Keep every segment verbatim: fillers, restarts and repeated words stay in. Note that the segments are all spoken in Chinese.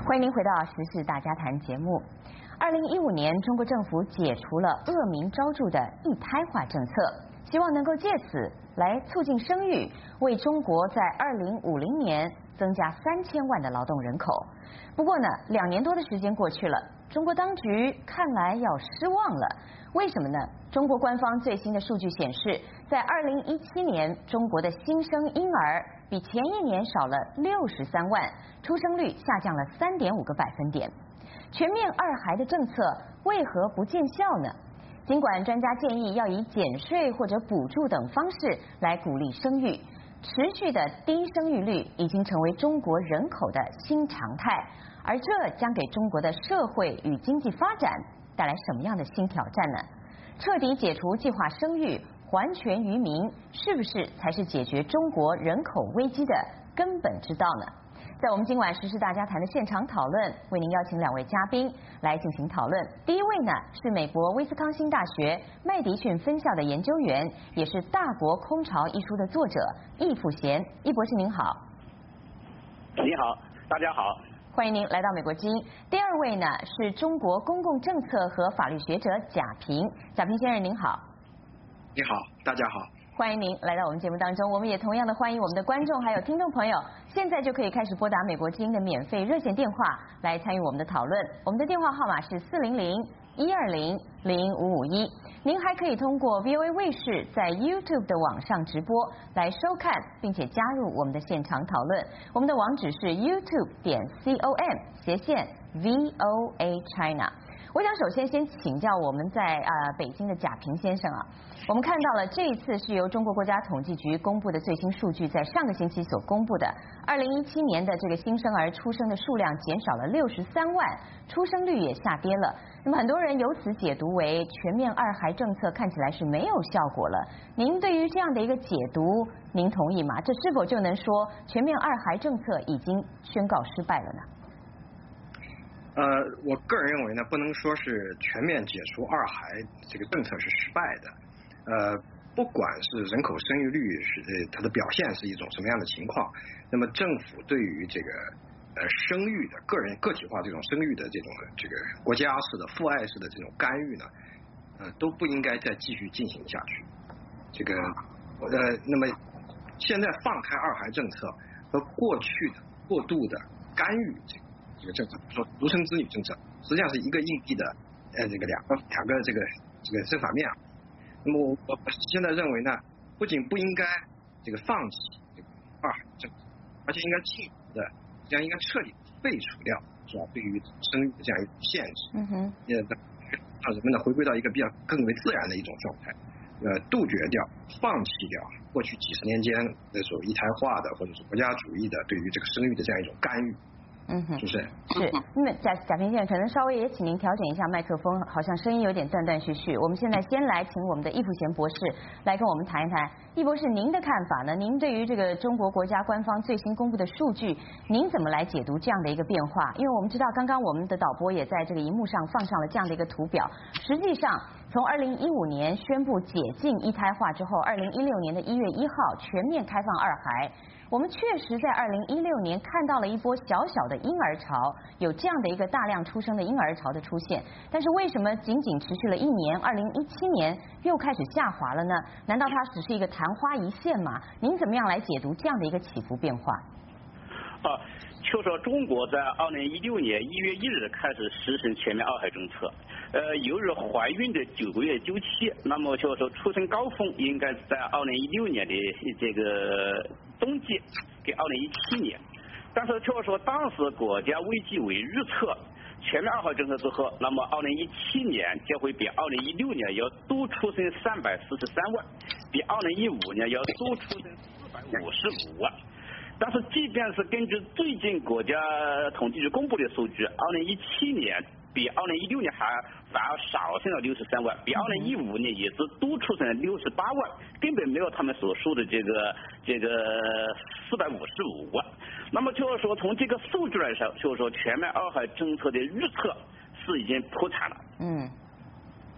欢迎您回到《时事大家谈》节目。二零一五年，中国政府解除了恶名昭著的一胎化政策，希望能够借此来促进生育，为中国在二零五零年增加三千万的劳动人口。不过呢，两年多的时间过去了，中国当局看来要失望了。为什么呢？中国官方最新的数据显示，在二零一七年，中国的新生婴儿比前一年少了六十三万，出生率下降了三点五个百分点。全面二孩的政策为何不见效呢？尽管专家建议要以减税或者补助等方式来鼓励生育，持续的低生育率已经成为中国人口的新常态，而这将给中国的社会与经济发展带来什么样的新挑战呢？彻底解除计划生育，还权于民，是不是才是解决中国人口危机的根本之道呢？在我们今晚时事大家谈的现场讨论，为您邀请两位嘉宾来进行讨论。第一位呢是美国威斯康星大学麦迪逊分校的研究员，也是《大国空巢》一书的作者易富贤。易博士您好。 你好，大家好。 欢迎您来到美国之音。第二位呢是中国公共政策和法律学者贾平。贾平先生您好。 你好，大家好。 欢迎您来到我们节目当中，我们也同样的欢迎我们的观众还有听众朋友，现在就可以开始拨打美国之音的免费热线电话来参与我们的讨论。我们的电话号码是四零零一二零零五五一。您还可以通过 V O A 卫视在 YouTube 的网上直播来收看，并且加入我们的现场讨论。我们的网址是 YouTube 点 com 斜线 V O A China。我想首先先请教我们在呃北京的贾平先生啊，我们看到了这一次是由中国国家统计局公布的最新数据，在上个星期所公布的，二零一七年的这个新生儿出生的数量减少了六十三万，出生率也下跌了。那么很多人由此解读为全面二孩政策看起来是没有效果了。您对于这样的一个解读，您同意吗？这是否就能说全面二孩政策已经宣告失败了呢？ 呃，我个人认为呢，不能说是全面解除二孩这个政策是失败的。呃，不管是人口生育率是呃它的表现是一种什么样的情况，那么政府对于这个呃生育的个人个体化这种生育的这种这个国家式的父爱式的这种干预呢，呃都不应该再继续进行下去。这个呃，那么现在放开二孩政策和过去的过度的干预这个。这个政策，说独生子女政策，实际上是一个硬币的呃这个两个两个这个这个正反面啊。那么我我现在认为呢，不仅不应该这个放弃这个二孩政策，而且应该进一步的，这样应该彻底废除掉是吧？对于生育的这样一种限制，嗯哼，也让人们呢回归到一个比较更为自然的一种状态，呃，杜绝掉、放弃掉过去几十年间那种一胎化的或者是国家主义的对于这个生育的这样一种干预。嗯哼，是不是？ 是。那么贾贾平先生，可能稍微也请您调整一下麦克风，好像声音有点断断续续。我们现在先来请我们的易富贤博士来跟我们谈一谈。易博士，您的看法呢？您对于这个中国国家官方最新公布的数据，您怎么来解读这样的一个变化？因为我们知道，刚刚我们的导播也在这个荧幕上放上了这样的一个图表。实际上，从二零一五年宣布解禁一胎化之后，二零一六年的一月一号全面开放二孩。我们确实在二零一六年看到了一波小小的婴儿潮，有这样的一个大量出生的婴儿潮的出现，但是为什么仅仅持续了一年，二零一七年又开始下滑了呢？难道它只是一个昙花一现吗？您怎么样来解读这样的一个起伏变化？ 啊，就说中国在二零一六年一月一日开始实行全面二孩政策，呃，由于怀孕的九个月周期，那么就说出生高峰应该在二零一六年的这个冬季给二零一七年，但是就是说当时国家卫计委预测全面二孩政策之后，那么二零一七年将会比二零一六年要多出生三百四十三万，比二零一五年要多出生四百五十五万。但是即便是根据最近国家统计局公布的数据，二零一七年比二零一六年还反而少生了六十三万，比二零一五年也是多出生了六十八万，根本没有他们所说的这个这个四百五十五万。那么就是说从这个数据来说，就是说全面二孩政策的预测是已经破产了。嗯。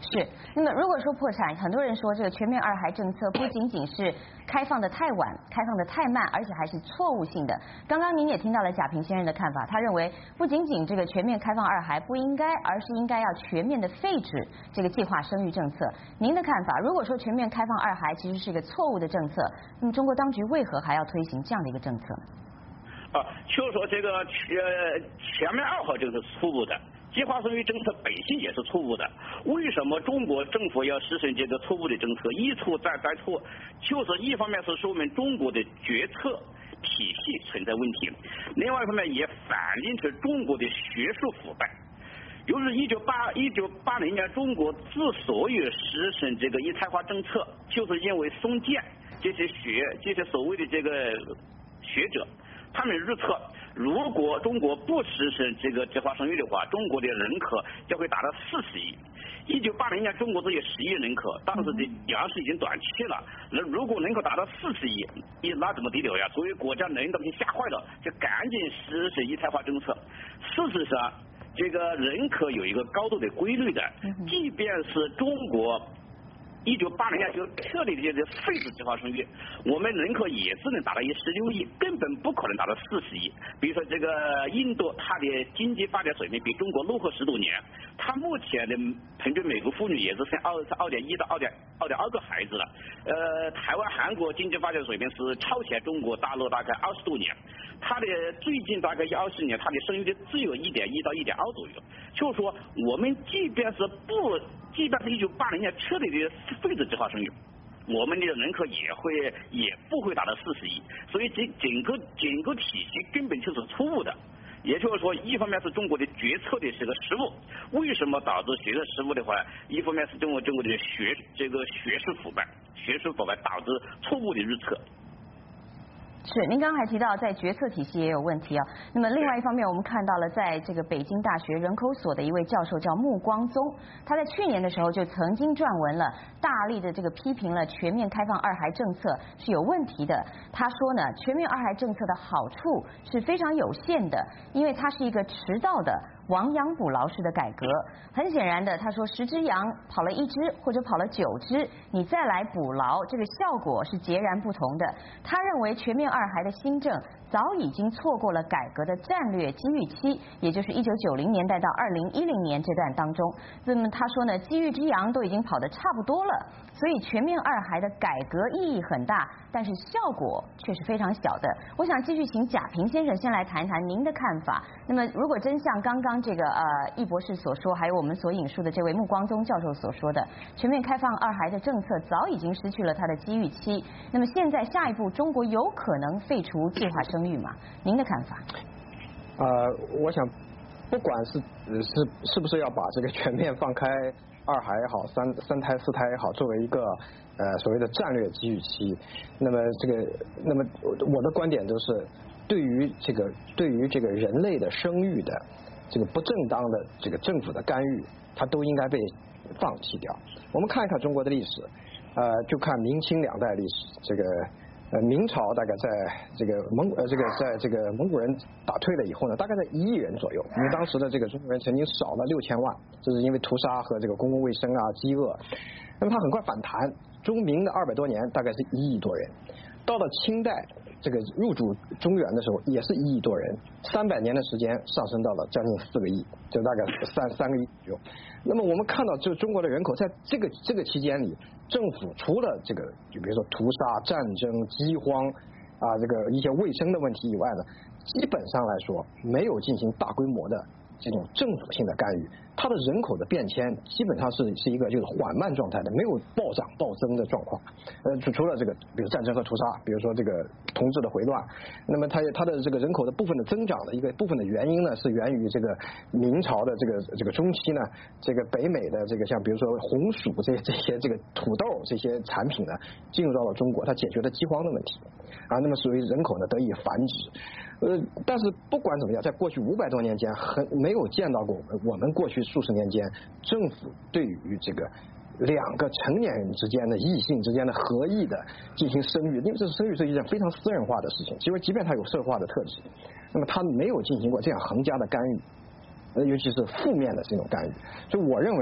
是，那么如果说破产，很多人说这个全面二孩政策不仅仅是开放的太晚、开放的太慢，而且还是错误性的。刚刚您也听到了贾平先生的看法，他认为不仅仅这个全面开放二孩不应该，而是应该要全面的废止这个计划生育政策。您的看法，如果说全面开放二孩其实是一个错误的政策，那么中国当局为何还要推行这样的一个政策呢？ 啊，就是说这个呃全面二孩政策是错误的。计划生育政策本身也是错误的，为什么中国政府要实行这个错误的政策？一错再再错，就是一方面是说明中国的决策体系存在问题，另外一方面也反映出中国的学术腐败。就是一九八一九八零年，中国之所以实行这个一胎化政策，就是因为松建这些学这些所谓的这个学者，他们预测，如果中国不实行这个计划生育的话，中国的人口将会达到四十亿。一九八零年中国只有十亿人口，当时的粮食已经短缺了。那如果人口达到四十亿，那怎么得了呀？所以国家领导人吓坏了，就赶紧实施一胎化政策。事实上，这个人口有一个高度的规律的，即便是中国一九八零年就彻底的这个废止计划生育，我们人口也只能达到一十六亿，根本不可能达到四十亿。比如说这个印度，它的经济发展水平比中国落后十多年，它目前的平均每个妇女也是生二二点一到二点二点二个孩子了。呃，台湾、韩国经济发展水平是超前中国大陆大概二十多年，它的最近大概一二十年，它的生育率只有一点一到一点二左右。就是说，我们即便是不，即便是一九八零年彻底的废止计划生育，我们的人口也会也不会达到四十亿，所以整整个整个体系根本就是错误的。也就是说，一方面是中国的决策的这个失误，为什么导致决策失误的话，一方面是中国中国的学这个学术腐败，学术腐败导致错误的预测。 是，您刚刚还提到在决策体系也有问题啊。那么另外一方面，我们看到了在这个北京大学人口所的一位教授叫穆光宗，他在去年的时候就曾经撰文了，大力的这个批评了全面开放二孩政策是有问题的。他说呢，全面二孩政策的好处是非常有限的，因为它是一个迟到的亡羊补牢式的改革。很显然的，他说十只羊跑了一只或者跑了九只，你再来补牢，这个效果是截然不同的。他认为全面二孩的新政早已经错过了改革的战略机遇期，也就是一九九零年代到二零一零年这段当中。那么他说呢，机遇之羊都已经跑得差不多了，所以全面二孩的改革意义很大，但是效果却是非常小的。我想继续请贾平先生先来谈谈您的看法。那么如果真像刚刚这个呃易博士所说，还有我们所引述的这位穆光宗教授所说的，全面开放二孩的政策早已经失去了它的机遇期，那么现在下一步中国有可能废除计划生育吗？您的看法？ 呃，我想不管是是是不是要把这个全面放开二孩也好，三三胎四胎也好，作为一个呃所谓的战略机遇期，那么这个那么我的观点就是，对于这个对于这个人类的生育的这个不正当的这个政府的干预，它都应该被放弃掉。我们看一看中国的历史，呃，就看明清两代历史，这个。呃，明朝大概在这个蒙呃这个在这个蒙古人打退了以后呢，大概在一亿人左右。因为当时的这个中国人曾经少了六千万，这是因为屠杀和这个公共卫生啊、饥饿。那么它很快反弹，中明的二百多年大概是一亿多人，到了清代这个入主中原的时候也是一亿多人，三百年的时间上升到了将近四个亿，就大概三三个亿左右。那么我们看到，就中国的人口在这个这个期间里，政府除了这个，就比如说屠杀、战争、饥荒啊，这个一些卫生的问题以外呢，基本上来说没有进行大规模的这种政府性的干预。它的人口的变迁基本上是是一个就是缓慢状态的，没有暴涨暴增的状况。呃，除除了这个，比如战争和屠杀，比如说这个统治的回乱，那么它它的这个人口的部分的增长的一个部分的原因呢，是源于这个明朝的这个这个中期呢，这个北美的这个像比如说红薯这这些这个土豆这些产品呢，进入到了中国，它解决了饥荒的问题啊，那么所以人口呢得以繁殖。呃，但是不管怎么样，在过去五百多年间，很没有见到过我们我们过去数十年间政府对于这个两个成年人之间的异性之间的合意的进行生育，因为这是生育是一件非常私人化的事情，因为即便它有社会化的特质，那么它没有进行过这样横加的干预，呃，尤其是负面的这种干预。所以我认为呢，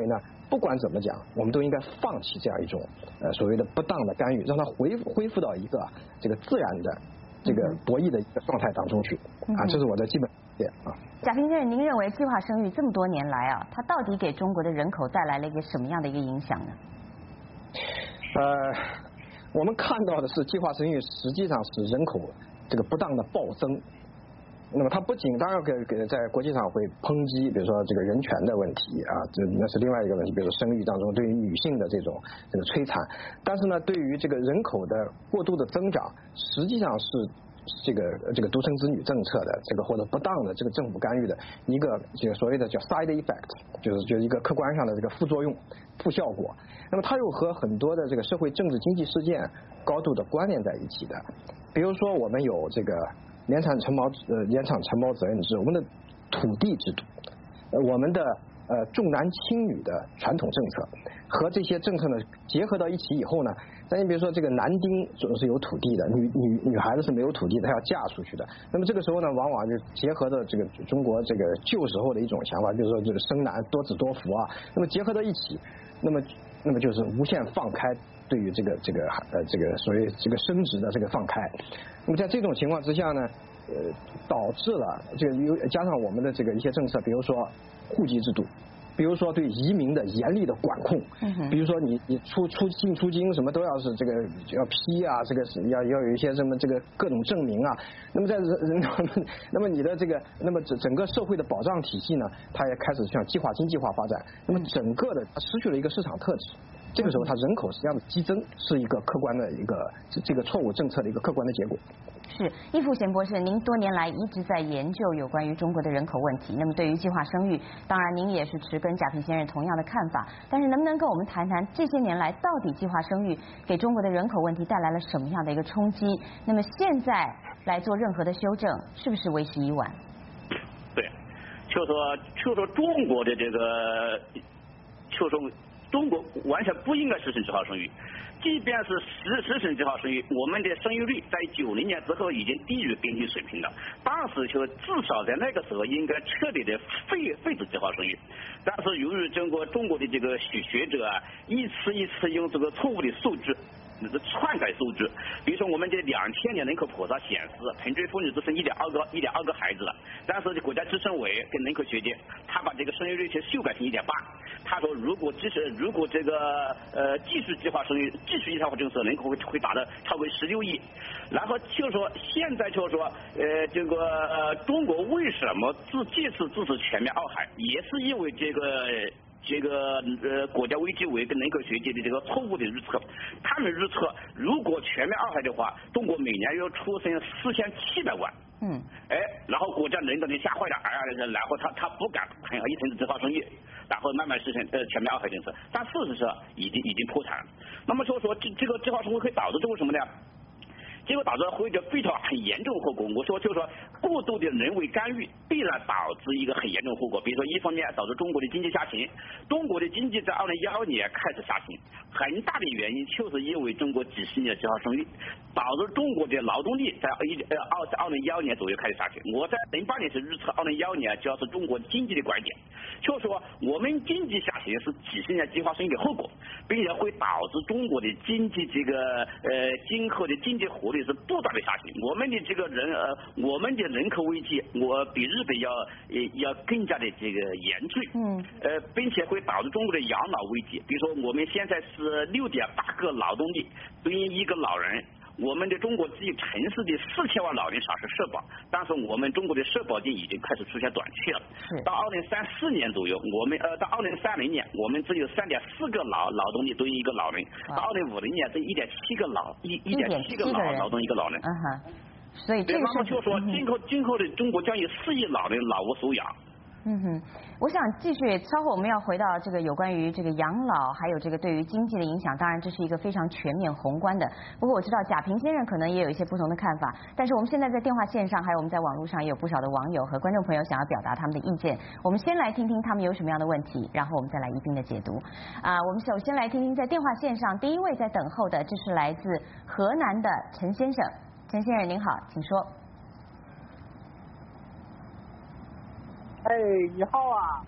不管怎么讲，我们都应该放弃这样一种呃所谓的不当的干预，让它恢恢复到一个这个自然的这个博弈的一个状态当中去啊，这是我的基本意见啊。 贾平先生，您认为计划生育这么多年来啊，它到底给中国的人口带来了一个什么样的一个影响呢？ 呃，我们看到的是计划生育实际上是人口这个不当的暴增。那么它不仅当然给给在国际上会抨击，比如说这个人权的问题啊，这那是另外一个问题，比如说生育当中对于女性的这种这个摧残。但是呢，对于这个人口的过度的增长，实际上是这个这个独生子女政策的这个或者不当的这个政府干预的一个这个所谓的叫 side effect， 就是就是一个客观上的这个副作用、副效果。那么它又和很多的这个社会政治经济事件高度的关联在一起的。比如说我们有这个联产承包呃联产承包责任制，我们的土地制度，呃我们的呃重男轻女的传统政策和这些政策呢结合到一起以后呢，咱你比如说这个男丁总是有土地的，女女女孩子是没有土地的，她要嫁出去的。那么这个时候呢，往往就结合的这个中国这个旧时候的一种想法，比如说这个生男多子多福啊，那么结合到一起，那么那么就是无限放开对于这个这个呃这个所谓这个生殖的这个放开。那么在这种情况之下呢，呃，导致了这个有加上我们的这个一些政策，比如说户籍制度，比如说对移民的严厉的管控，比如说你你出出进出京什么都要是这个要批啊，这个是要要有一些什么这个各种证明啊。那么在人那么你的这个那么整整个社会的保障体系呢，它也开始向计划经济化发展，那么整个的失去了一个市场特质。这个时候，它人口实际上的激增是一个客观的一个这个错误政策的一个客观的结果。 是，易富贤博士，您多年来一直在研究有关于中国的人口问题。那么对于计划生育，当然您也是持跟贾平先生同样的看法。但是能不能跟我们谈谈这些年来到底计划生育给中国的人口问题带来了什么样的一个冲击？那么现在来做任何的修正，是不是为时已晚？ 对，就说就说中国的这个，就说。中国完全不应该实行计划生育，即便是实实行计划生育，我们的生育率在九零年之后已经低于边际水平了。当时就至少在那个时候应该彻底的废废止计划生育，但是由于中国中国的这个学学者啊，一次一次用这个错误的数据。篡改数据，比如说我们的两千年人口普查显示，平均妇女只生一点二个一点二个孩子了，但是国家计生委跟人口学界，他把这个生育率去修改成一点八。他说，如果即使如果这个呃继续计划生育，继续一胎化政策，人口会会达到超过十六亿。然后就说现在就说呃这个呃中国为什么自这次支持全面二孩，也是因为这个。这个呃国家卫计委跟人口学界的这个错误的预测，他们预测如果全面二孩的话，中国每年要出生四千七百万。嗯。哎，然后国家领导人吓坏了，哎呀，然后他他不敢很一层计划生育，然后慢慢实现呃全面二孩政策，但事实上已经已经破产了。那么就说这这个计划生育会导致这个什么呢？结果导致会有非常很严重的后果。我说就是说，过度的人为干预必然导致一个很严重的后果。比如说，一方面导致中国的经济下行，中国的经济在二零一二年开始下行，很大的原因就是因为中国几十年计划生育，导致中国的劳动力在一呃二在二零一二年左右开始下行。我在零八年是预测二零一二年就要是中国经济的拐点，就是说我们经济下行是几十年计划生育的后果，并且会导致中国的经济这个呃今后的经济活力是不断的下行。我们的这个人呃，我们的人口危机，我比日本要呃要更加的这个严峻。嗯。呃，并且会导致中国的养老危机。比如说，我们现在是六点八个劳动力对应一个老人。我们的中国只有城市的四千万老人享受社保，但是我们中国的社保金已经开始出现短缺了。到二零三四年左右，我们呃到二零三零年，我们只有三点四个劳劳动力对应一个老人；到二零五零年，这一点七个劳一一点七个劳劳动一个老人。 嗯哼。所以这个是就说，今后今后的中国将有四亿老人老无所养。 嗯哼，我想继续，稍后我们要回到这个有关于这个养老，还有这个对于经济的影响。当然，这是一个非常全面宏观的。不过我知道贾平先生可能也有一些不同的看法。但是我们现在在电话线上，还有我们在网络上也有不少的网友和观众朋友想要表达他们的意见。我们先来听听他们有什么样的问题，然后我们再来一并的解读。啊，我们首先来听听在电话线上第一位在等候的，这是来自河南的陈先生。陈先生您好，请说。 哎，你好啊！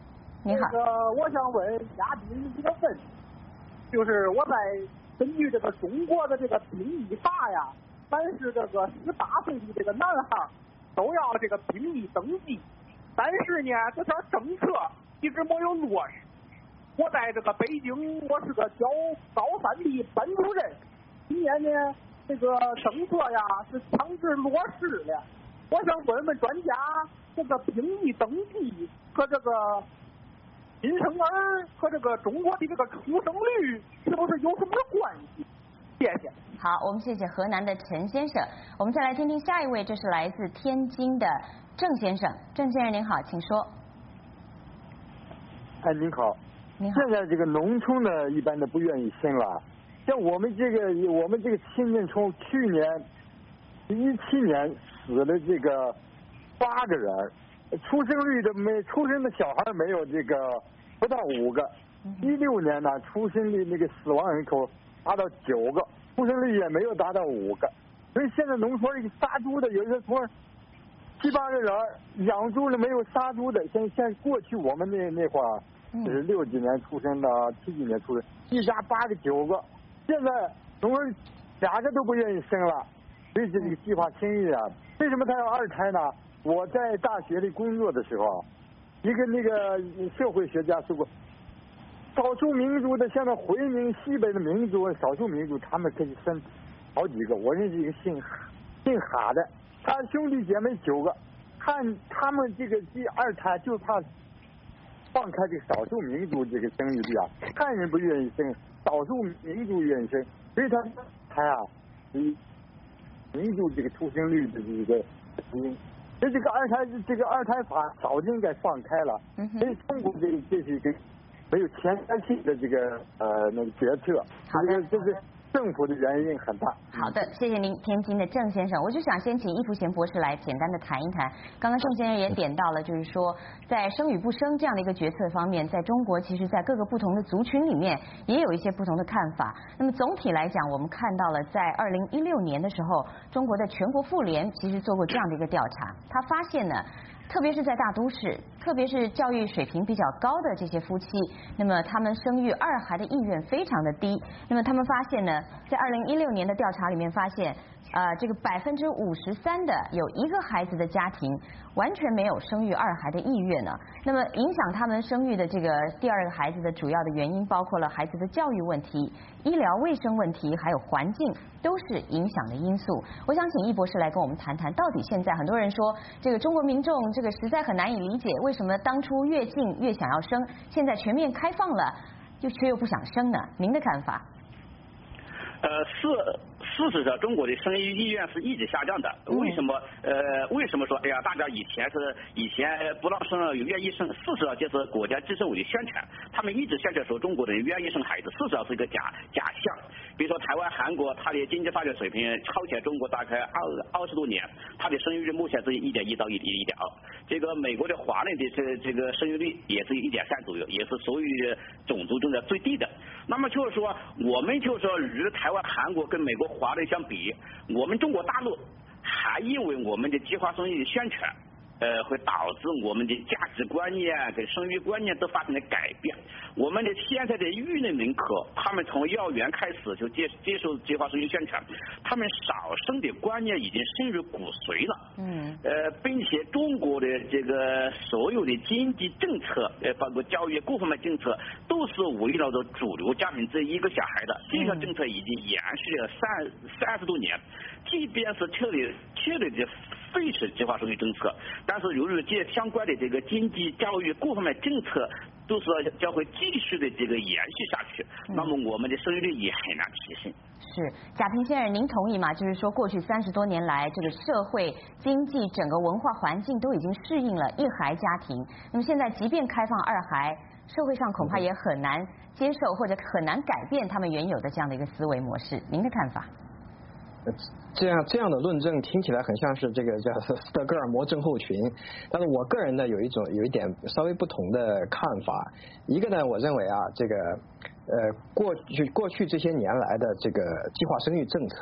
你好。 这个我想问嘉宾一个问题，就是我在根据这个中国的这个兵役法呀，凡是这个十八岁的这个男孩都要这个兵役登记，但是呢，这条政策一直没有落实。我在这个北京，我是个教高三的班主任，今年呢，这个政策呀是强制落实了。我想问问专家，这个兵役登记和这个新生儿和这个中国的这个出生率是不是有什么关系？谢谢。 好，我们谢谢河南的陈先生。我们再来听听下一位，这是来自天津的郑先生。郑先生您好，请说。 哎，您好。 您好。 现在这个农村呢，一般的不愿意生了。像我们这个，我们这个亲戚从去年一七年死了这个八个人，出生率的没出生的小孩没有这个不到五个。一六年呢，出生的那个死亡人口达到九个，出生率也没有达到五个。所以现在农村里杀猪的有些村七八个人养猪了没有杀猪的，像像过去我们那那会儿是六几年出生的，七几年出生，一家八个九个。现在农村两个都不愿意生了，所以这个计划生育啊，为什么他要二胎呢？我在大学里工作的时候，一个那个社会学家说过，少数民族的像那回民、西北的民族、少数民族，他们可以生好几个。我认识一个姓姓哈的，他兄弟姐妹九个，看他们这个第二胎就怕放开这个少数民族这个生育率啊，汉人不愿意生。少数民族愿意生，所以他他啊，以民族这个出生率的这个原因，所以这个二胎这个二胎法早就应该放开了。所以中国这这是一个没有前瞻性的这个呃那个决策，这个这是政府的原因很大。 好的，谢谢您，天津的郑先生。我就想先请易福贤博士来简单的谈一谈。刚刚郑先生也点到了，就是说在生与不生这样的一个决策方面，在中国其实在各个不同的族群里面也有一些不同的看法。那么总体来讲，我们看到了在二零一六年的时候，中国的全国妇联其实做过这样的一个调查，他发现呢，特别是在大都市，特别是教育水平比较高的这些夫妻，那么他们生育二孩的意愿非常的低。那么他们发现呢，在二零一六年的调查里面发现，呃，这个百分之五十三的有一个孩子的家庭完全没有生育二孩的意愿呢。那么影响他们生育的这个第二个孩子的主要的原因，包括了孩子的教育问题、医疗卫生问题，还有环境，都是影响的因素。我想请易博士来跟我们谈谈，到底现在很多人说这个中国民众这个实在很难以理解，为什么当初越近越想要生，现在全面开放了，就却又不想生呢？您的看法？ 呃，事事实上，中国的生育意愿是一直下降的。为什么？呃，为什么说？哎呀，大家以前是以前不让生，有愿意生。事实上，就是国家计生委的宣传，他们一直宣传说中国人愿意生孩子，事实上是一个假假象。比如说台湾、韩国，它的经济发展水平超前中国大概二二十多年，它的生育率目前是一点一到一一点二。这个美国的华人的这这个生育率也是一点三左右，也是所有种族中的最低的。那么就是说，我们就是说与台湾、韩国跟美国华人相比，我们中国大陆还因为我们的计划生育的宣传，呃，会导致我们的价值观念跟生育观念都发生了改变。我们的现在的育龄人口，他们从幼儿园开始就接接受计划生育宣传，他们少生的观念已经深入骨髓了。嗯。呃，并且中国的这个所有的经济政策，呃，包括教育各方面政策，都是围绕着主流家庭这一个小孩的。这项政策已经延续了三三十多年，即便是彻底彻底的废除计划生育政策，但是由于这相关的这个经济、教育各方面政策都是将会继续的这个延续下去，那么我们的生育率也很难提升。 是，贾平先生，您同意吗？就是说，过去三十多年来，这个社会、经济、整个文化环境都已经适应了一孩家庭。那么现在，即便开放二孩，社会上恐怕也很难接受，或者很难改变他们原有的这样的一个思维模式。您的看法？ 这样这样的论证听起来很像是这个叫斯德哥尔摩症候群，但是我个人呢有一种有一点稍微不同的看法。一个呢，我认为啊，这个呃过去过去这些年来的这个计划生育政策，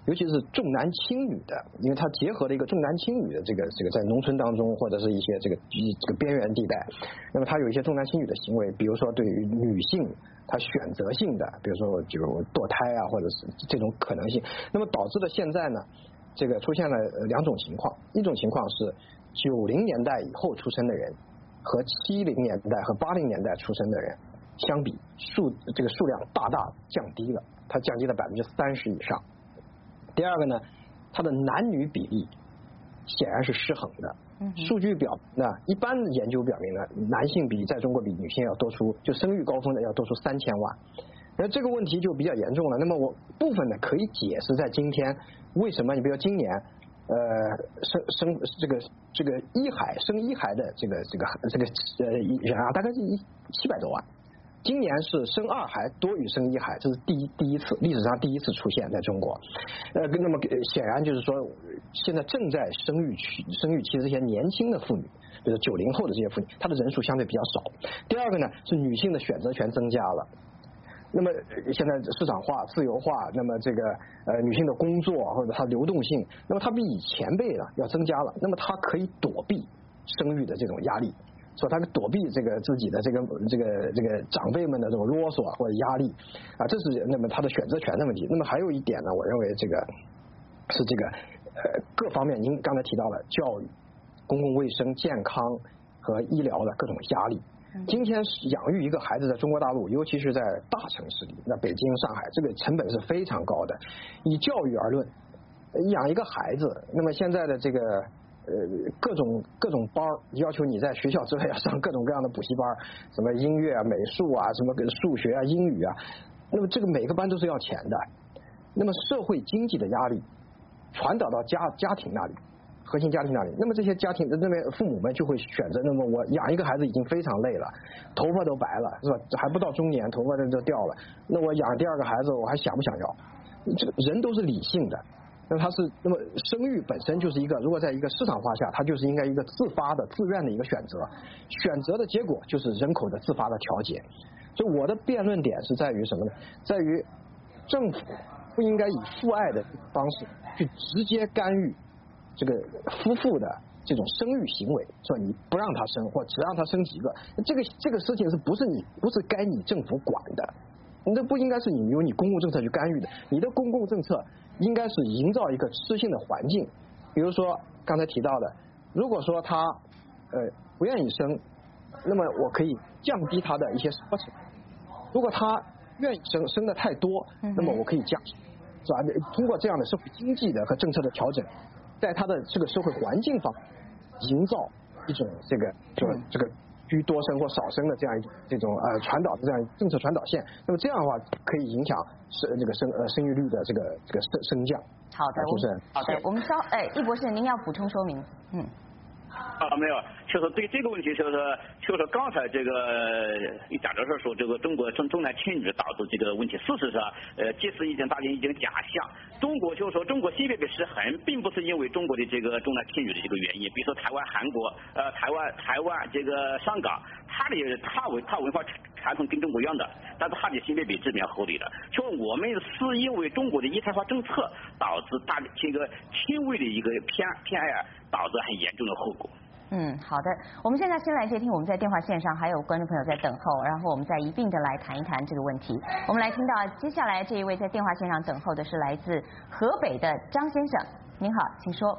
尤其是重男轻女的，因为它结合了一个重男轻女的这个这个在农村当中或者是一些这个这个边缘地带，那么它有一些重男轻女的行为，比如说对于女性它选择性的，比如说就堕胎啊，或者是这种可能性，那么导致的现在呢，这个出现了两种情况，一种情况是九零年代以后出生的人和七零年代和八零年代出生的人相比，数这个数量大大降低了，它降低了百分之三十以上。第二个呢，它的男女比例显然是失衡的。数据表呢，一般研究表明呢，男性比在中国比女性要多出，就生育高峰的要多出三千万。那这个问题就比较严重了。那么我部分呢可以解释在今天为什么，你比如今年呃生生这个这个一孩生一孩的这个这个这个呃人啊，大概是一七百多万。今年是生二孩多于生一孩，这是第一第一次历史上第一次出现在中国。呃，那么显然就是说，现在正在生育期生育期的这些年轻的妇女，比如九零后的这些妇女，她的人数相对比较少。第二个呢，是女性的选择权增加了。那么现在市场化、自由化，那么这个呃女性的工作或者她流动性，那么她比以前辈呢要增加了。那么她可以躲避生育的这种压力。说他躲避这个自己的这个这个这个长辈们的这种啰嗦或者压力啊，这是那么他的选择权的问题。那么还有一点呢，我认为这个是这个呃各方面，您刚才提到了教育、公共卫生、健康和医疗的各种压力。今天养育一个孩子在中国大陆，尤其是在大城市里，那北京、上海，这个成本是非常高的。以教育而论，养一个孩子，那么现在的这个。呃，各种各种班要求你在学校之外要上各种各样的补习班，什么音乐啊、美术啊、什么数学啊、英语啊，那么这个每个班都是要钱的。那么社会经济的压力传导到家家庭那里，核心家庭那里，那么这些家庭的那边父母们就会选择，那么我养一个孩子已经非常累了，头发都白了，是吧？还不到中年，头发都掉了，那我养第二个孩子，我还想不想要？这个人都是理性的。那它是那么生育本身就是一个，如果在一个市场化下，它就是应该一个自发的、自愿的一个选择，选择的结果就是人口的自发的调节。所以我的辩论点是在于什么呢？在于政府不应该以父爱的方式去直接干预这个夫妇的这种生育行为，说你不让他生或只让他生几个，这个这个事情是不是你不是该你政府管的？那不应该是你由你公共政策去干预的，你的公共政策应该是营造一个适性的环境。比如说刚才提到的，如果说他呃不愿意生，那么我可以降低他的一些奢侈；如果他愿意生，生的太多，那么我可以降，是吧？通过这样的社会经济的和政策的调整，在他的这个社会环境方营造一种这个就这个。居多生或少生的这样一种这种呃传导的这样政策传导线，那么这样的话可以影响生这个生呃生育率的这个这个升升降。 好的， 主持人。 好的，我们稍哎，易博士，您要补充说明，嗯。 啊，没有，就是对这个问题，就是就是刚才这个贾教授说，这个中国重重男轻女导致这个问题，事实上，呃，这是一件大家一件假象。中国就是说中国性别比失衡，并不是因为中国的这个重男轻女的这个原因，比如说台湾、韩国，呃，台湾、台湾这个香港，它的它文它文化传统跟中国一样的，但是它的性别比这边合理的。就我们是因为中国的一胎化政策导致大这个轻微的一个偏偏爱，导致很严重的后果。 嗯，好的，我们现在先来接听我们在电话线上还有观众朋友在等候，然后我们再一并的来谈一谈这个问题。我们来听到接下来这一位在电话线上等候的是来自河北的张先生，您好，请说。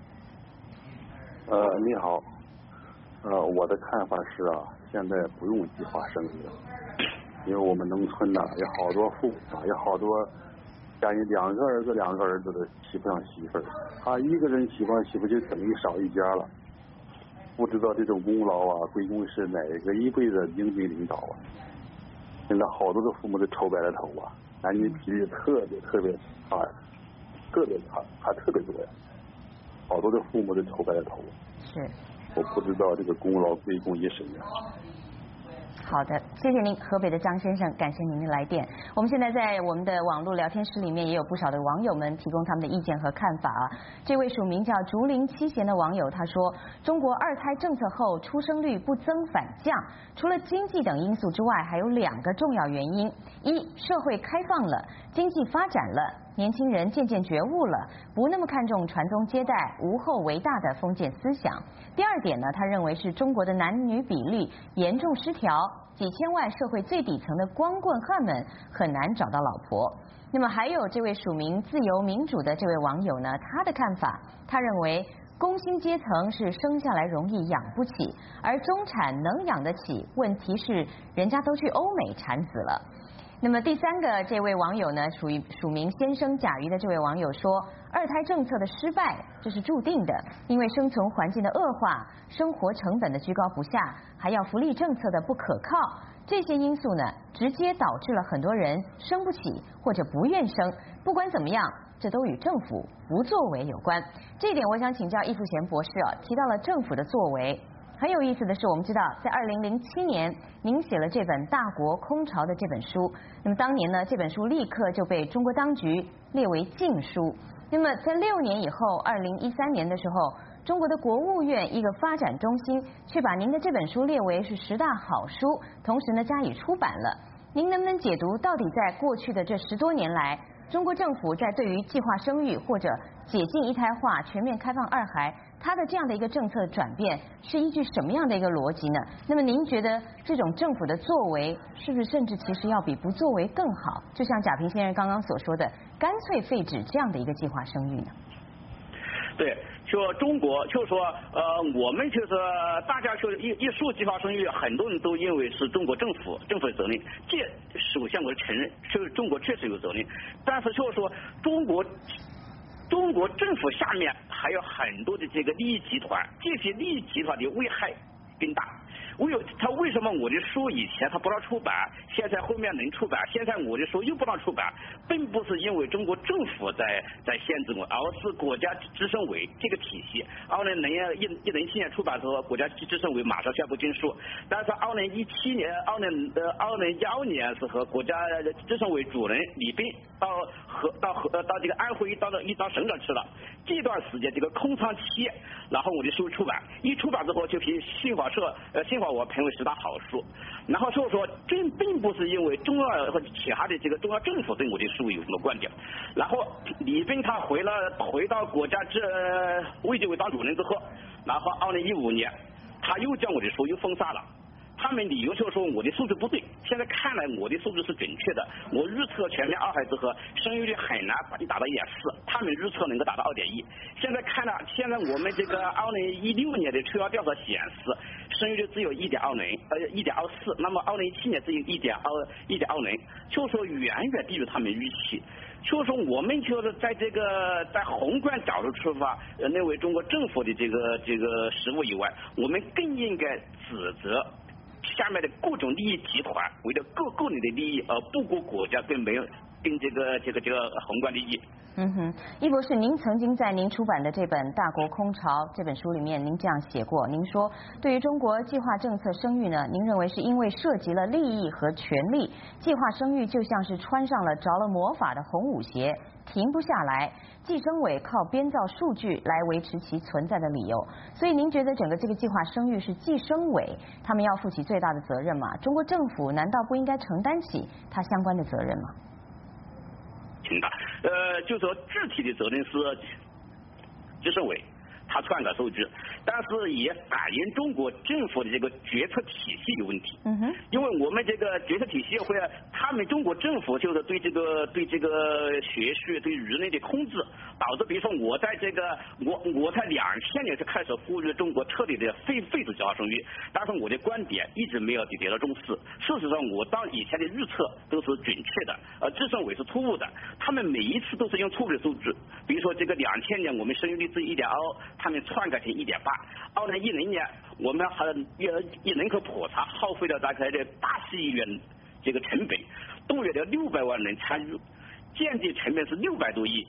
呃，你好，呃，我的看法是啊，现在不用计划生育了，因为我们农村呢、啊、有好多父母啊，有好多家里两个儿子两个儿子的娶不上媳妇儿，他一个人娶不上媳妇就等于少一家了。不知道这种功劳啊归功是哪个一辈子英明领导啊？现在好多的父母都愁白了头啊，男女比例特别特别差，特别差，还特别多呀。好多的父母都愁白了头。 是。 我不知道这个功劳归功于谁呀？ 好的，谢谢您，河北的张先生，感谢您的来电。我们现在在我们的网络聊天室里面也有不少的网友们提供他们的意见和看法啊。这位署名叫竹林七贤的网友他说，中国二胎政策后出生率不增反降，除了经济等因素之外，还有两个重要原因：一，社会开放了，经济发展了，年轻人渐渐觉悟了，不那么看重传宗接代、无后为大的封建思想。第二点呢，他认为是中国的男女比例严重失调，几千万社会最底层的光棍汉们很难找到老婆。那么还有这位署名自由民主的这位网友呢，他的看法，他认为工薪阶层是生下来容易养不起，而中产能养得起，问题是人家都去欧美产子了。那么第三个这位网友呢，属于署名先生甲鱼的这位网友说，二胎政策的失败这是注定的，因为生存环境的恶化、生活成本的居高不下，还要福利政策的不可靠，这些因素呢，直接导致了很多人生不起或者不愿生。不管怎么样，这都与政府不作为有关。这一点我想请教易富贤博士啊，提到了政府的作为。很有意思的是，我们知道在二零零七年您写了这本《大国空巢》的这本书，那么当年呢，这本书立刻就被中国当局列为禁书。那么在六年以后，二零一三年的时候，中国的国务院一个发展中心却把您的这本书列为是十大好书，同时呢加以出版了。您能不能解读到底在过去的这十多年来，中国政府在对于计划生育或者解禁一胎化、全面开放二孩，它的这样的一个政策转变是依据什么样的一个逻辑呢？那么您觉得这种政府的作为是不是甚至其实要比不作为更好？就像贾平先生刚刚所说的，干脆废止这样的一个计划生育呢？ 对，说中国就是说，呃，我们就是大家说一一说计划生育，很多人都认为是中国政府政府的责任。这首先我承认，是中国确实有责任，但是就是说中国。中国政府下面还有很多的这个利益集团，这些利益集团的危害更大。为有他为什么我的书以前他不让出版，现在后面能出版，现在我的书又不让出版，并不是因为中国政府在在限制我，而是国家计生委这个体系。二零零一一零七年出版的时候，国家计生委马上宣布禁书，但是二零一七年、二零呃二零一二年是和国家计生委主任李斌到河到河到这个安徽到了一到省长去了，这段时间这个空窗期，然后我的书出版，一出版之后就凭新华社呃新华我评为十大好书，然后就是说这并不是因为中央或者其他的这个中央政府对我的书有什么观点，然后李斌他回了回到国家这卫计委当主任之后，然后二零一五年他又将我的书又封杀了。他们理由就是说我的数字不对，现在看来我的数字是准确的，我预测全面二孩之后生育率很难把你达到一点四，他们预测能够达到二点一。现在看了，现在我们这个二零一六年的抽样调查显示，生育率只有一点二零，呃一点二四，那么二零一七年只有一点二一点二零，就是说远远低于他们预期。就是说我们就是在这个在宏观角度出发，呃认为中国政府的这个这个失误以外，我们更应该指责下面的各种利益集团为了个个人的利益而不顾国家跟没有跟这个这个这个宏观利益。 嗯哼，易博士，您曾经在您出版的这本《大国空巢》这本书里面，您这样写过，您说对于中国计划政策生育呢，您认为是因为涉及了利益和权力，计划生育就像是穿上了着了魔法的红舞鞋，停不下来。计生委靠编造数据来维持其存在的理由，所以您觉得整个这个计划生育是计生委他们要负起最大的责任吗？中国政府难道不应该承担起它相关的责任吗？ 挺大，呃，就说具体的责任是计生委，他篡改数据，但是也反映中国政府的这个决策体系有问题。 嗯哼， 因为我们这个决策体系会，他们中国政府就是对这个对这个学术对舆论的控制，导致比如说我在这个我我在两千年就开始呼吁中国彻底的废废止计划生育，但是我的观点一直没有得到重视。事实上，我当以前的预测都是准确的，呃，计生委是错误的，他们每一次都是用错误的数据，比如说这个两千年我们生育率只有一点二，他们篡改成一点八。二零一零年我们还一人口普查耗费了大概的八十亿元这个成本，动员了六百万人参与，间接成本是六百多亿。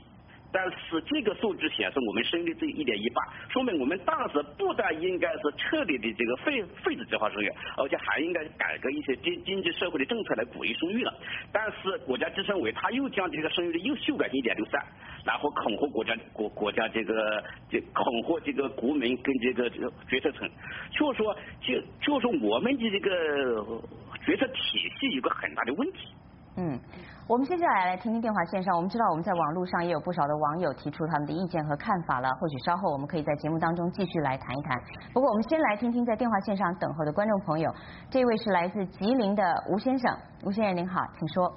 但是这个数字显示我们生育率只有一点一八，说明我们当时不但应该是彻底的这个废废止计划生育，而且还应该改革一些经经济社会的政策来鼓励生育了。但是国家计生委他又将这个生育率又修改一点六三，然后恐吓国家国国家这个这恐吓这个国民跟这个这个决策层，就是说就就是说我们的这个决策体系有个很大的问题。 嗯，我们接下来来听听电话线上，我们知道我们在网络上也有不少的网友提出他们的意见和看法了，或许稍后我们可以在节目当中继续来谈一谈。不过我们先来听听在电话线上等候的观众朋友，这位是来自吉林的吴先生，吴先生您好，请说。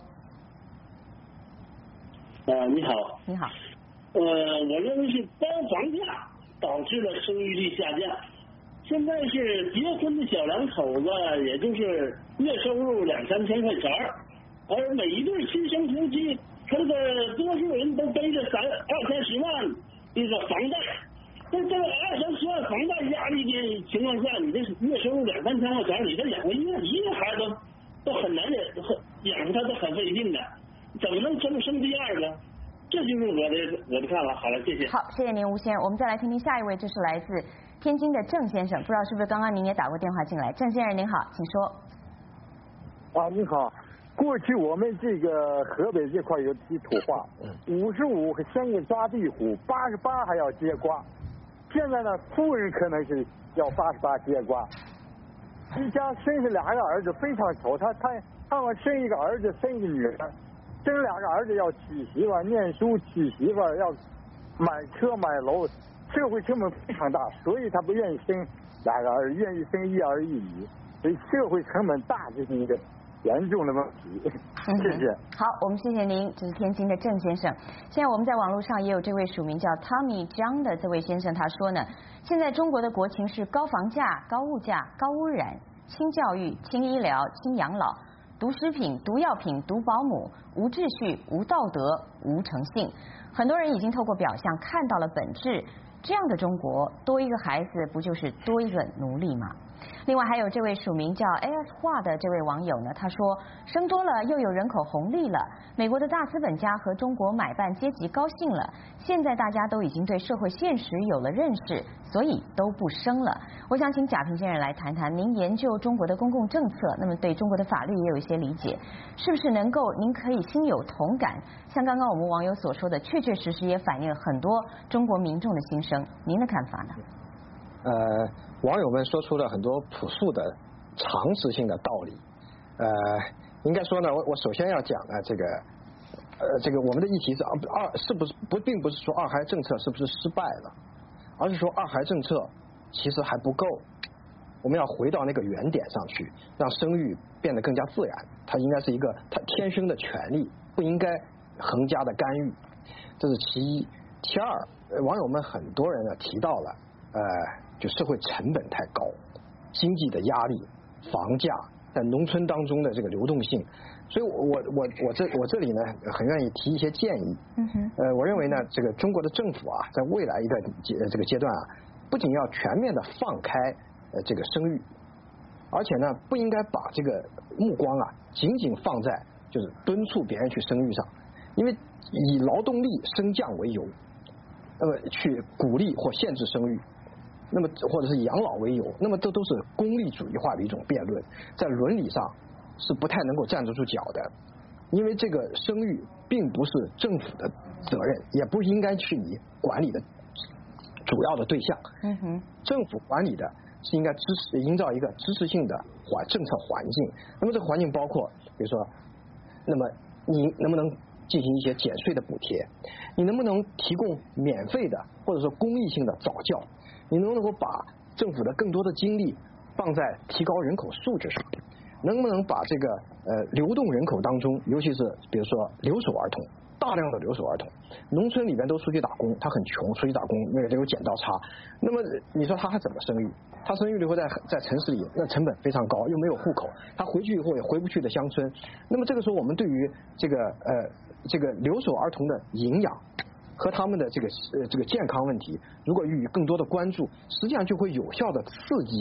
呃，你好。 你好。 呃，我认为是高房价导致了生育率下降。现在是结婚的小两口子，也就是月收入两三千块钱儿。而每一对亲生夫妻，他这个多数人都背着三二三十万这个房贷，在这个二三十万房贷压力的情况下，你这月收入两三千块钱，你这养活一个一个孩子都都很难养，很养活他都很费劲的，怎么能生生第二个？这就是我的我的看法。好了，谢谢。 好，谢谢您，吴先生。我们再来听听下一位，这是来自天津的郑先生，不知道是不是刚刚您也打过电话进来？郑先生您好，请说。 啊，你好。过去我们这个河北这块有提土话，五十五先给抓地虎，八十八还要接瓜。现在呢，富人可能是要八十八接瓜。一家生下两个儿子非常丑，他他他们生一个儿子生一个女儿，生两个儿子要娶媳妇念书娶媳妇要买车买楼，社会成本非常大，所以他不愿意生两个儿子，愿意生一儿一女，所以社会成本大这是一个严重的问题，谢谢。 好，我们谢谢您，这是天津的郑先生。现在我们在网络上也有这位署名叫 Tommy 江的这位先生，他说呢，现在中国的国情是高房价、高物价、高污染、轻教育、轻医疗、轻养老、毒食品、毒药品、毒保姆、无秩序、无道德、无诚信。很多人已经透过表象看到了本质，这样的中国，多一个孩子不就是多一个奴隶吗？另外还有这位署名叫 A S 画的这位网友呢，他说生多了又有人口红利了，美国的大资本家和中国买办阶级高兴了，现在大家都已经对社会现实有了认识，所以都不生了。我想请贾平先生来谈谈，您研究中国的公共政策，那么对中国的法律也有一些理解，是不是能够您可以心有同感？像刚刚我们网友所说的，确确实实也反映了很多中国民众的心声，您的看法呢？ 呃，网友们说出了很多朴素的常识性的道理。呃，应该说呢，我我首先要讲呢，这个呃，这个我们的议题是二是不是不，并不是说二孩政策是不是失败了，而是说二孩政策其实还不够。我们要回到那个原点上去，让生育变得更加自然。它应该是一个它天生的权利，不应该横加的干预。这是其一。其二，网友们很多人呢提到了，呃。就社会成本太高，经济的压力，房价在农村当中的这个流动性，所以我我我我这我这里呢很愿意提一些建议。 嗯哼。 呃，我认为呢，这个中国的政府啊，在未来一个阶这个阶段啊，不仅要全面的放开呃这个生育，而且呢，不应该把这个目光啊仅仅放在就是敦促别人去生育上，因为以劳动力升降为由，那么去鼓励或限制生育。那么或者是以养老为由，那么这都是功利主义化的一种辩论，在伦理上是不太能够站得住脚的，因为这个生育并不是政府的责任，也不应该是你管理的主要的对象。 嗯哼， 政府管理的是应该支持营造一个支持性的环政策环境。那么这个环境包括，比如说，那么你能不能进行一些减税的补贴？你能不能提供免费的或者说公益性的早教？你能不能够把政府的更多的精力放在提高人口素质上？能不能把这个呃流动人口当中，尤其是比如说留守儿童，大量的留守儿童，农村里边都出去打工，他很穷，出去打工，那个有剪刀差。那么你说他还怎么生育？他生育了以后在在城市里，那成本非常高，又没有户口，他回去以后也回不去的乡村。那么这个时候，我们对于这个呃这个留守儿童的营养和他们的这个呃这个健康问题，如果予以更多的关注，实际上就会有效的刺激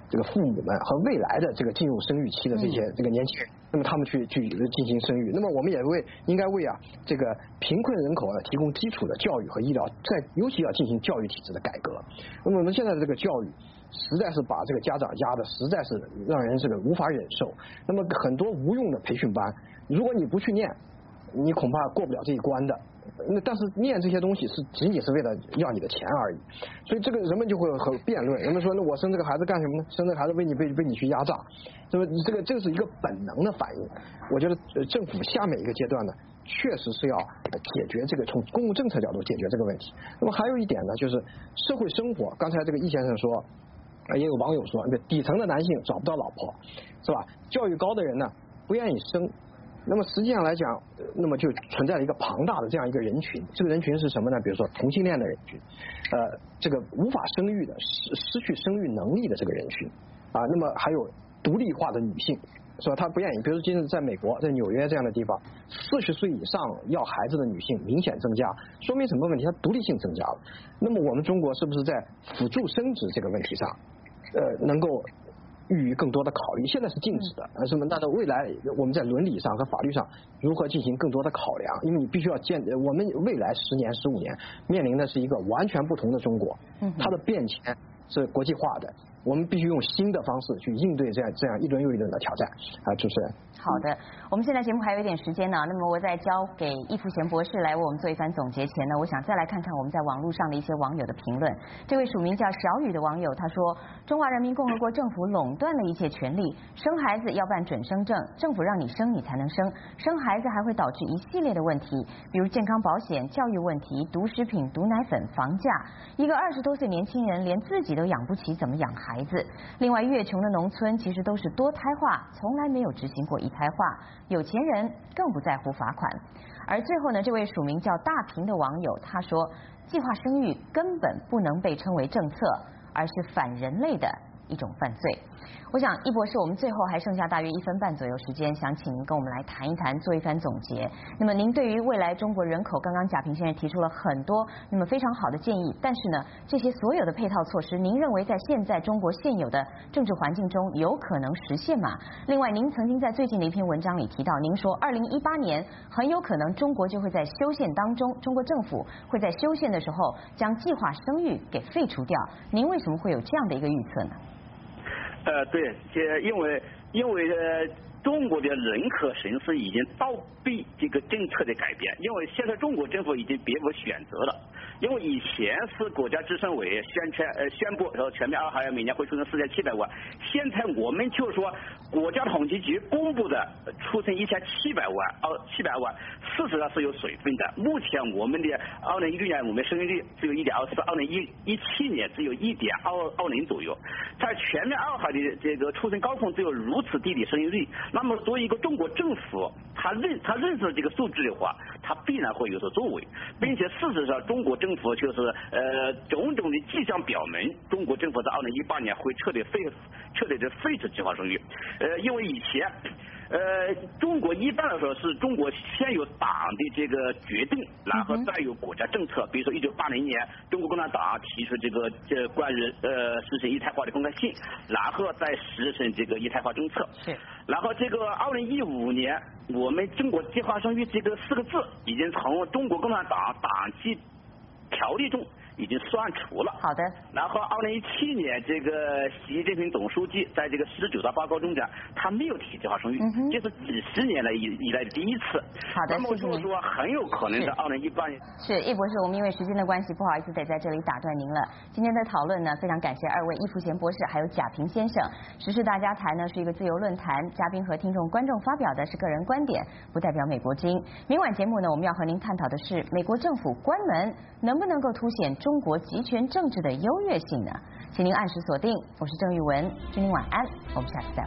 这个父母们和未来的这个进入生育期的这些这个年轻人，那么他们去去进行生育，那么我们也为应该为啊这个贫困人口啊提供基础的教育和医疗，在尤其要进行教育体制的改革。那么我们现在的这个教育实在是把这个家长压的实在是让人这个无法忍受。那么很多无用的培训班，如果你不去念，你恐怕过不了这一关的。那但是念这些东西是仅仅是为了要你的钱而已，所以这个人们就会很辩论，人们说那我生这个孩子干什么呢？生这个孩子为你为为你去压榨，那么你这个这个是一个本能的反应。我觉得政府下面一个阶段呢，确实是要解决这个从公共政策角度解决这个问题。那么还有一点呢，就是社会生活，刚才这个易先生说，也有网友说，底层的男性找不到老婆，是吧？教育高的人呢不愿意生。那么实际上来讲，那么就存在了一个庞大的这样一个人群，这个人群是什么呢？比如说同性恋的人群，呃，这个无法生育的、失失去生育能力的这个人群，啊，那么还有独立化的女性，是吧？她不愿意，比如说今日在美国，在纽约这样的地方，四十岁以上要孩子的女性明显增加，说明什么问题？她独立性增加了。那么我们中国是不是在辅助生殖这个问题上，呃，能够予以更多的考虑？现在是禁止的，呃，什么？那到未来我们在伦理上和法律上如何进行更多的考量？因为你必须要建，我们未来十年、十五年面临的是一个完全不同的中国，它的变迁是国际化的，我们必须用新的方式去应对这样这样一轮又一轮的挑战。啊，主持人。 好的，我们现在节目还有一点时间呢，那么我在交给易富贤博士来为我们做一番总结前呢，我想再来看看我们在网络上的一些网友的评论。这位署名叫小雨的网友他说，中华人民共和国政府垄断了一切权利，生孩子要办准生证，政府让你生你才能生，生孩子还会导致一系列的问题，比如健康保险、教育问题、毒食品、毒奶粉、房价，一个二十多岁年轻人连自己都养不起，怎么养孩子？另外，越穷的农村其实都是多胎化，从来没有执行过一胎化，有钱人更不在乎罚款。而最后呢，这位署名叫大平的网友他说，计划生育根本不能被称为政策，而是反人类的一种犯罪。我想易博士，我们最后还剩下大约一分半左右时间，想请您跟我们来谈一谈，做一番总结。那么您对于未来中国人口，刚刚贾平先生提出了很多那么非常好的建议，但是呢，这些所有的配套措施，您认为在现在中国现有的政治环境中有可能实现吗？另外，您曾经在最近的一篇文章里提到，您说二零一八年很有可能中国就会在修宪当中，中国政府会在修宪的时候将计划生育给废除掉。您为什么会有这样的一个预测呢？ 呃，对，这因为因为呃，中国的人口形势已经倒逼这个政策的改变，因为现在中国政府已经别无选择了。因为以前是国家计生委宣传呃宣布说全面二孩每年会出生四千七百万，现在我们就说国家统计局公布的出生一千七百万哦七百万，事实上是有水分的。目前我们的二零一六年我们生育率只有一点二四，二零一一七年只有一点二二零左右，在全面二孩的这个出生高峰只有如此低的生育率，那么作为一个中国政府，他认他认识这个数字的话，他必然会有所作为，并且事实上中国政府就是呃种种的迹象表明，中国政府在二零一八年会彻底废彻底的废止计划生育，呃，因为以前。呃，中国一般来说是中国先有党的这个决定，然后再有国家政策。比如说一九八零年，中国共产党提出这个这关于呃实行一胎化的公开性，然后再实行这个一胎化政策。 是。 然后这个二零一五年，我们中国计划生育这个四个字已经从中国共产党党纪条例中已经删除了。 好的。 然后二零一七年，这个习近平总书记在这个十九大报告中讲，他没有提计划生育，嗯、这是几十年来以以来的第一次。 好的， 那么就是说很有可能在二零一八年。 是易博士，我们因为时间的关系，不好意思得在这里打断您了。今天的讨论呢，非常感谢二位易富贤博士还有贾平先生。时事大家谈呢是一个自由论坛，嘉宾和听众观众发表的是个人观点，不代表美国之音。明晚节目呢，我们要和您探讨的是美国政府关门能不能够凸显中国集权政治的优越性呢？请您按时锁定，我是郑玉文，祝您晚安，我们下次再会。